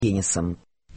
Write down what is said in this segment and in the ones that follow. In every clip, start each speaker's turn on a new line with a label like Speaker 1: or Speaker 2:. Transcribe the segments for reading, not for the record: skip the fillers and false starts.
Speaker 1: пенисом.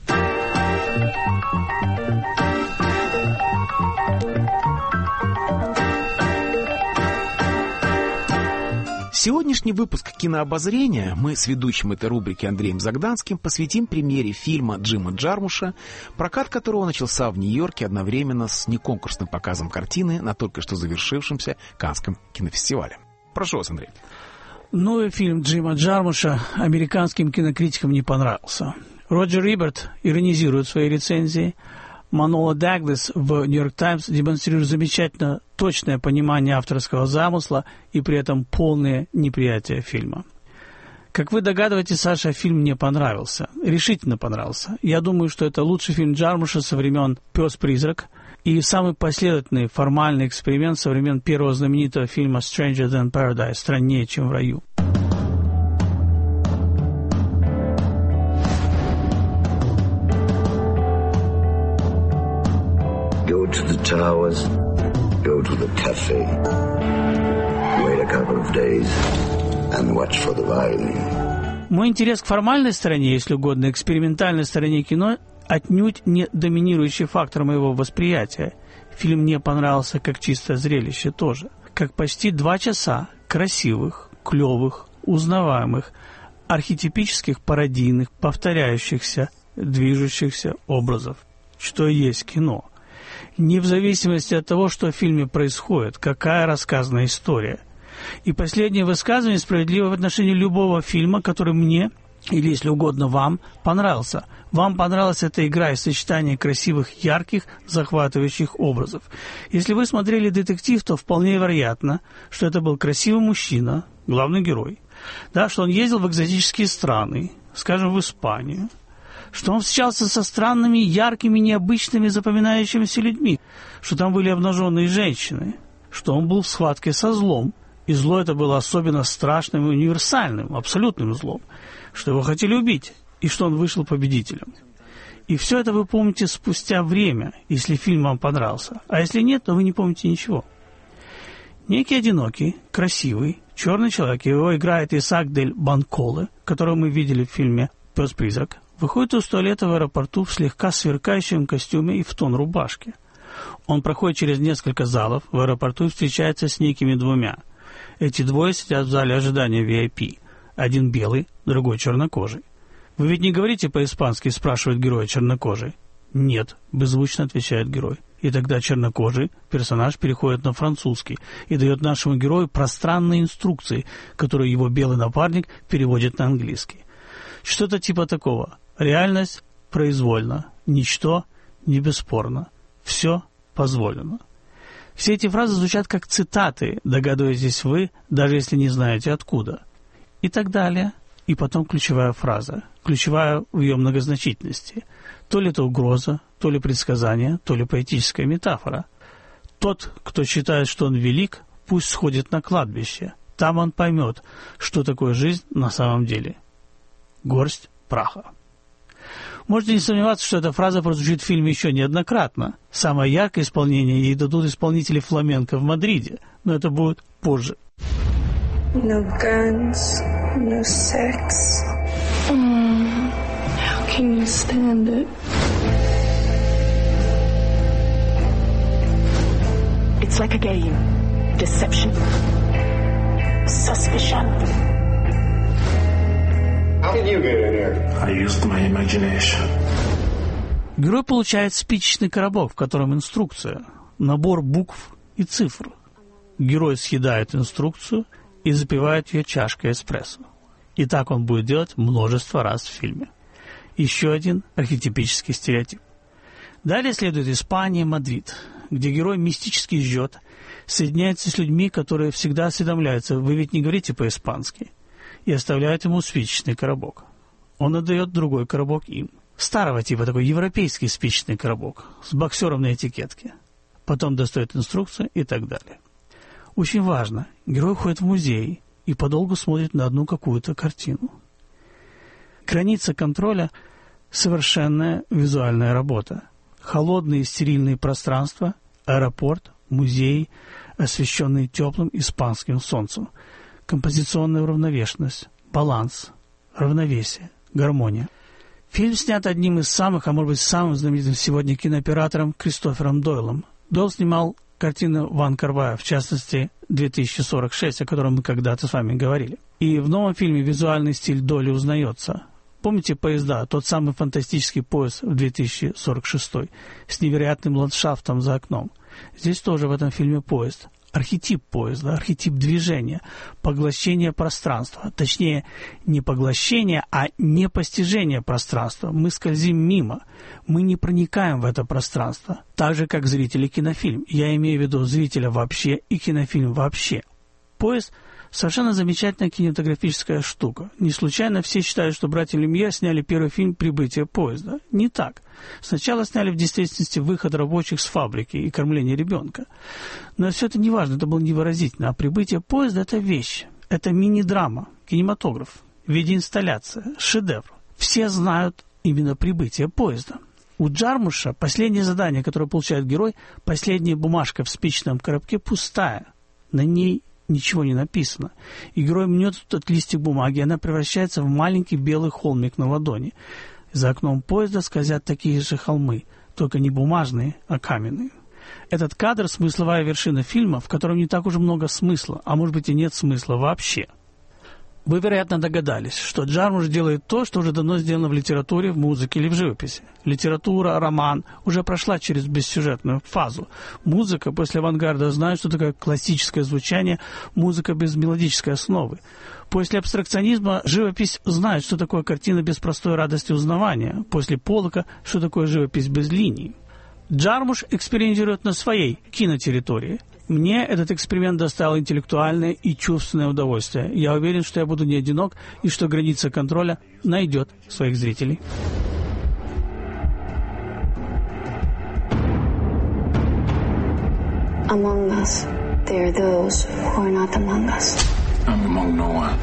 Speaker 1: Сегодняшний выпуск «Кинообозрения» мы с ведущим этой рубрики Андреем Загданским посвятим премьере фильма Джима Джармуша, прокат которого начался в Нью-Йорке одновременно с неконкурсным показом картины на только что завершившемся Каннском кинофестивале. Прошу вас, Андрей.
Speaker 2: Новый фильм Джима Джармуша американским кинокритикам не понравился. Роджер Иберт иронизирует в своей рецензии. Манола Даглас в «Нью-Йорк Таймс» демонстрирует замечательно точное понимание авторского замысла и при этом полное неприятие фильма. Как вы догадываетесь, Саша, фильм мне понравился. Решительно понравился. Я думаю, что это лучший фильм Джармуша со времен «Пес-призрак» и самый последовательный формальный эксперимент со времен первого знаменитого фильма «Stranger Than Paradise» «Страннее, чем в раю».
Speaker 3: Go to the towers, go to the cafe, wait a couple of days and watch for the violin.
Speaker 2: Мой интерес к формальной стороне, если угодно, экспериментальной стороне кино, отнюдь не доминирующий фактор моего восприятия. Фильм мне понравился как чистое зрелище тоже. Как почти 2 часа красивых, клевых, узнаваемых, архетипических, пародийных, повторяющихся, движущихся образов. Что есть кино. Не в зависимости от того, что в фильме происходит, какая рассказана история. И последнее высказывание справедливо в отношении любого фильма, который мне, или, если угодно, вам, понравился. Вам понравилась эта игра и сочетание красивых, ярких, захватывающих образов. Если вы смотрели детектив, то вполне вероятно, что это был красивый мужчина, главный герой, да, что он ездил в экзотические страны, скажем, в Испанию, что он встречался со странными, яркими, необычными, запоминающимися людьми, что там были обнаженные женщины, что он был в схватке со злом, и зло это было особенно страшным и универсальным, абсолютным злом, что его хотели убить, и что он вышел победителем. И все это вы помните спустя время, если фильм вам понравился, а если нет, то вы не помните ничего. Некий одинокий, красивый, черный человек, его играет Исаак Дель Банколе, которого мы видели в фильме «Пес-призрак», выходит из туалета в аэропорту в слегка сверкающем костюме и в тон рубашки. Он проходит через несколько залов в аэропорту и встречается с некими 2. Эти 2 сидят в зале ожидания VIP. Один белый, другой чернокожий. «Вы ведь не говорите по-испански?» – спрашивает герой чернокожий. «Нет», – беззвучно отвечает герой. И тогда чернокожий персонаж переходит на французский и дает нашему герою пространные инструкции, которые его белый напарник переводит на английский. Что-то типа такого. Реальность произвольна, ничто не бесспорно, все позволено. Все эти фразы звучат как цитаты, догадываетесь вы, даже если не знаете откуда. И так далее. И потом ключевая фраза, ключевая в ее многозначительности. То ли это угроза, то ли предсказание, то ли поэтическая метафора. Тот, кто считает, что он велик, пусть сходит на кладбище. Там он поймет, что такое жизнь на самом деле. Горсть праха. Можете не сомневаться, что эта фраза прозвучит в фильме еще неоднократно. Самое яркое исполнение ей дадут исполнители фламенко в Мадриде, но это будет позже.
Speaker 4: No guns, no sex. How can you stand it?
Speaker 5: It's like a game. Deception. Suspicion.
Speaker 6: How did you get in here? I used my imagination.
Speaker 2: Герой получает спичечный коробок, в котором инструкция, набор букв и цифр. Герой съедает инструкцию и запивает ее чашкой эспрессо. И так он будет делать множество раз в фильме. Еще один архетипический стереотип. Далее следует Испания, Мадрид, где герой мистически ждет, соединяется с людьми, которые всегда осведомляются, вы ведь не говорите по-испански, и оставляют ему спичечный коробок. Он отдает другой коробок им. Старого типа, такой европейский спичечный коробок, с боксером на этикетке. Потом достает инструкцию и так далее. Очень важно, герой ходит в музей и подолгу смотрит на одну какую-то картину. Граница контроля – совершенная визуальная работа. Холодные стерильные пространства, аэропорт, музей, освещенные теплым испанским солнцем. Композиционная уравновешенность, баланс, равновесие, гармония. Фильм снят одним из самых, а может быть самым знаменитым сегодня кинооператором Кристофером Дойлом. Дойл снимал картину Ван Кар-вая, в частности, 2046, о котором мы когда-то с вами говорили. И в новом фильме визуальный стиль Дойля узнается. Помните «Поезда», тот самый фантастический поезд в 2046 с невероятным ландшафтом за окном. Здесь тоже в этом фильме поезд. Архетип поезда, архетип движения, поглощение пространства. Точнее, не поглощение, а непостижение пространства. Мы скользим мимо, мы не проникаем в это пространство. Так же, как зрители кинофильм. Я имею в виду зрителя вообще и кинофильм вообще. Поезд – совершенно замечательная кинематографическая штука. Не случайно все считают, что братья Люмьер сняли первый фильм «Прибытие поезда». Не так. Сначала сняли в действительности «Выход рабочих с фабрики» и «Кормление ребенка». Но все это не важно, это было невыразительно. А «Прибытие поезда» – это вещь. Это мини-драма, кинематограф, в виде инсталляции, шедевр. Все знают именно «Прибытие поезда». У Джармуша последнее задание, которое получает герой, последняя бумажка в спичечном коробке пустая. На ней ничего не написано. И герой мнет этот листик бумаги, и она превращается в маленький белый холмик на ладони. За окном поезда скользят такие же холмы, только не бумажные, а каменные. Этот кадр – смысловая вершина фильма, в котором не так уж много смысла, а может быть и нет смысла вообще. Вы, вероятно, догадались, что Джармуш делает то, что уже давно сделано в литературе, в музыке или в живописи. Литература, роман уже прошла через бессюжетную фазу. Музыка после авангарда знает, что такое классическое звучание, музыка без мелодической основы. После абстракционизма живопись знает, что такое картина без простой радости узнавания. После Поллока, что такое живопись без линий. Джармуш экспериментирует на своей кинотерритории. Мне этот эксперимент доставил интеллектуальное и чувственное удовольствие. Я уверен, что я буду не одинок и что граница контроля найдет своих зрителей.
Speaker 4: Among us, there are those who are not among us.
Speaker 6: I'm among no one.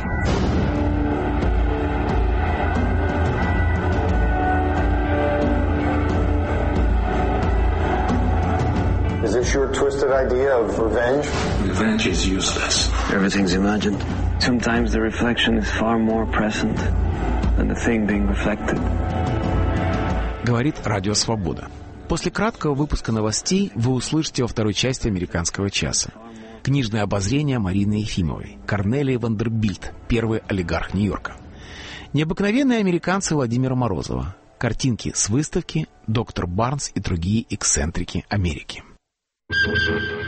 Speaker 7: Is this your twisted idea of revenge?
Speaker 6: Revenge is useless.
Speaker 3: Everything's imagined. Sometimes the reflection is far more present than the thing being reflected.
Speaker 1: Говорит Радио Свобода. После краткого выпуска новостей вы услышите во второй части «Американского часа» книжное обозрение Марины Ефимовой, Корнелии Вандербильт, первый олигарх Нью-Йорка. Необыкновенные американцы Владимира Морозова. Картинки с выставки «Доктор Барнс и другие эксцентрики Америки».